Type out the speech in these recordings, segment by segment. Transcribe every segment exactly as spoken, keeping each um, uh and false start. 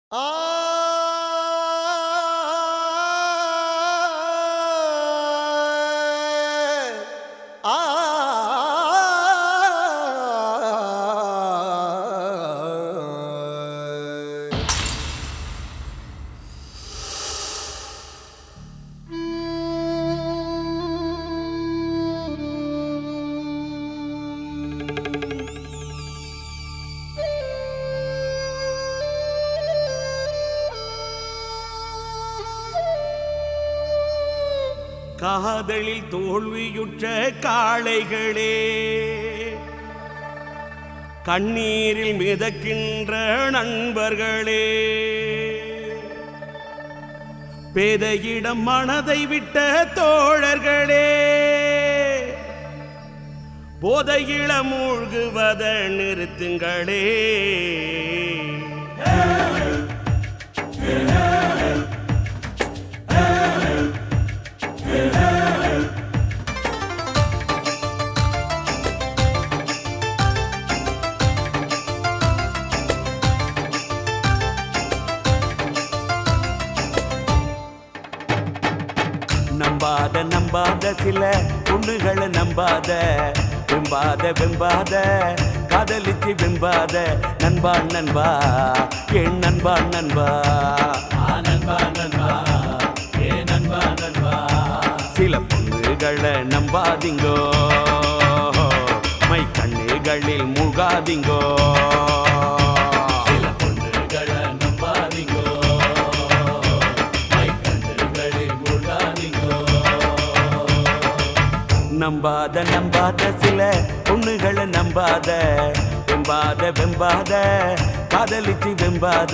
காதலில் தோல்வியுற்ற காளைகளே, கண்ணீரில் மிதக்கின்ற நண்பர்களே, பேதையிடம் மனதை விட்ட தோழர்களே, போதையில மூழ்குவத நிறுத்துங்களே. நம்பாத நம்பாத சில பொண்ணுகளை நம்பாத, வெம்பாத வெம்பாத காதலிச்சு வெம்பாத, நண்பா நண்பா என் நண்பா நண்பா நண்பா நண்பா ஏ நண்பா நண்பா. சில பொண்ணுகளை நம்பாதீங்கோ, மை கண்ணுகளில் மூழ்காதீங்கோ. நம்பாத நம்பாத சில பொண்ணுகளை நம்பாத, வெம்பாத வெம்பாத காதலிச்சு வெம்பாத.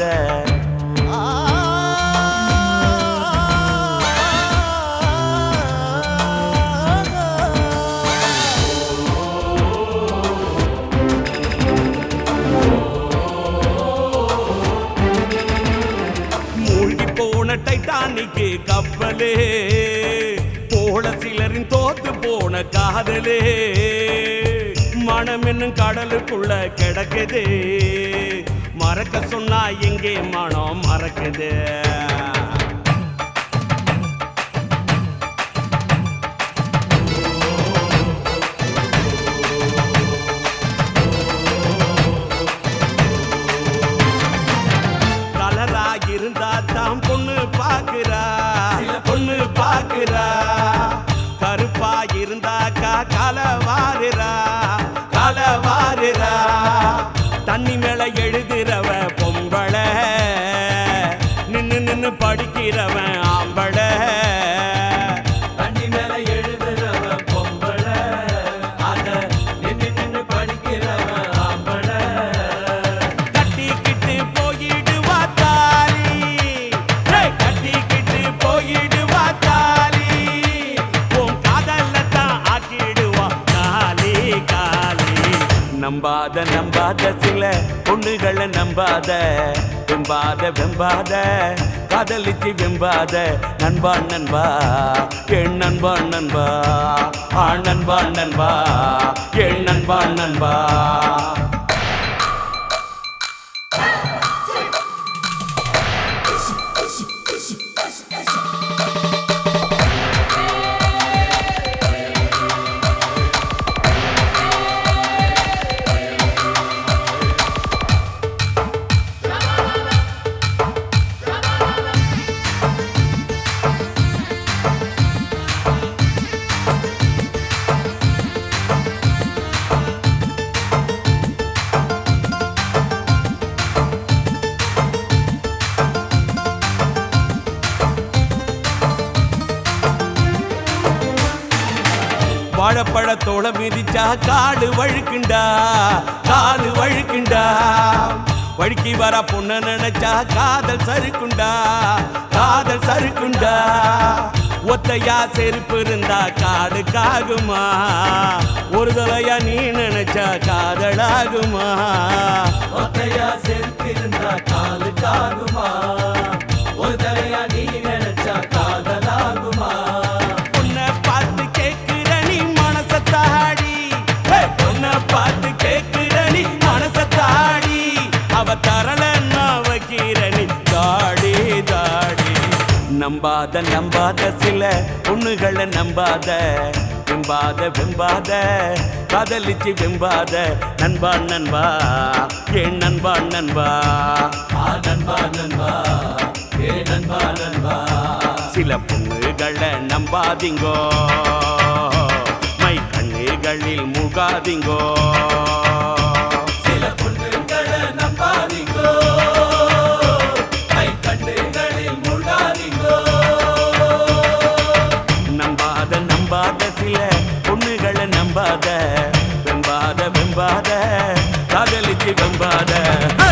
மூழ்கி போன டைட்டானிக்கு கப்பலே, போல சிலரின் தோத்து போன காதலே, மனம் என்னும் கடலுக்குள்ள கிடக்குது. மறக்க சொன்னா எங்கே மனம் மறக்குது. கலரா இருந்தா தான் பொண்ணு பாக்குறா, பொண்ணு பாக்குறா. கருப்பா இருந்தாக்கா காலவாருரா, காலவாருரா. தண்ணி மேல எழுதுறவ பொம்பள, நின்னு நின்னு படிக்கிறவன் ஆம்பள. தண்ணி மேல எழுதுறவ பொம்பள, அத நின்னு நின்னு படிக்கிறவன் ஆம்பள. கட்டிக்கிட்டு போயிடுவா தாலி, கட்டிக்கிட்டு போயிடுவா தாலி. நம்பாத நம்பாத சில பொண்ணுகளை நம்பாத, வெம்பாத வெம்பாத காதலிச்சு வெம்பாத, நண்பா நண்பா என் நண்பா நண்பா ஆ நண்பா நண்பா என் நண்பா நண்பா. வாழைப்பழத்தோட மிதிச்சா காடு வழுக்குண்டா, காடு வழுக்குண்டா. வழுக்கி வர பொண்ண நினைச்சா காதல் சறுக்குண்டா, காதல் சறுக்குண்டா. ஒத்தையா செருப்பு இருந்தா காடுக்காகுமா, ஒரு தலையா நீ நினைச்சா காதலாகுமா. ஒத்தையா செருப்பு இருந்தா காலுக்காகுமா, ஒரு தலையா நீ நினைச்சா காதலாகுமா. பொண்ணை பார்த்து கேட்கிற நீ மனசத்தாடி, பொண்ணை பார்த்து கேட்கிற நீ மனசத்தாடி. அவ தரலன்னா வைக்கிற நீ நம்பாத நம்பாத சில பொண்ணுகளை நம்பாத வெம்பாத வெம்பாத காதலிச்சு வெம்பாத நண்பா நண்பா ஏன் நண்பா நண்பா நண்பா நண்பா ஏ நண்பா நண்பா சில பொண்ணுகளை நம்பாதீங்கோ மை கண்ணுகளில் மூழ்காதீங்கோ சில பொண்ணுகளை நம்பாதீங்கோ மை கண்ணுகளில் மூழ்காதீங்கோ நம்பாத நம்பாத சில பொண்ணுகளை நம்பாத வெம்பாத வெம்பாத காதலிச்சு வெம்பாத